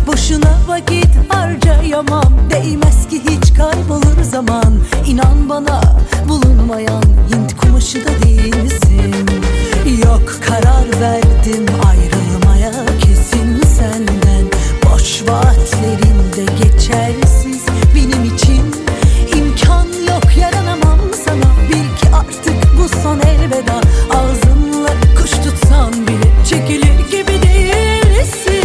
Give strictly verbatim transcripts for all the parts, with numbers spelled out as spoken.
Boşuna vakit harcayamam, değmez ki hiç kaybolur zaman. İnan bana bulunmayan Hint kumaşı da değilsin. Yok, karar verdim ayrılmaya kesin senden. Boş vaatlerinde geçersiz benim için. İmkan yok, yaranamam sana. Bil ki artık bu son elveda. Ağzınla kuş tutsan bile çekilir gibi değilsin.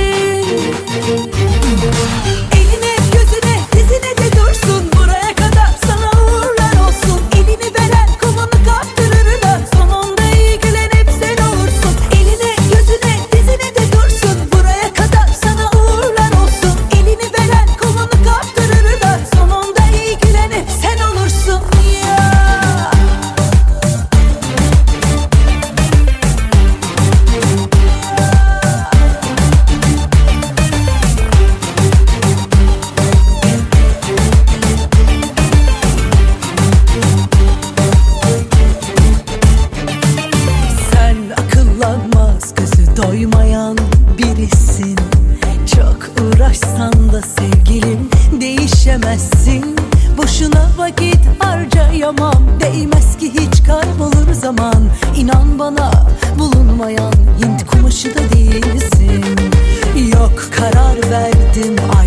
Eline, gözüne, dizine de dursun. Buraya kadar sana uğurlar olsun. Elini veren kolunu kaptırır da sonunda iyi gülen hep sen olursun. Eline, gözüne, dizine de dursun. Buraya kadar sana uğurlar olsun. Elini veren kolunu kaptırır da sonunda iyi gülen hep sen olursun ya. Sen akıllanmaz, gözü doymayan birisin. Çok uğraşsan da sevgilim değişemezsin. Boşuna vakit harcayamam, değmez ki hiç kaybolur zaman. İnan bana bulunmayan Hint kumaşı da değilsin. Yok, karar verdim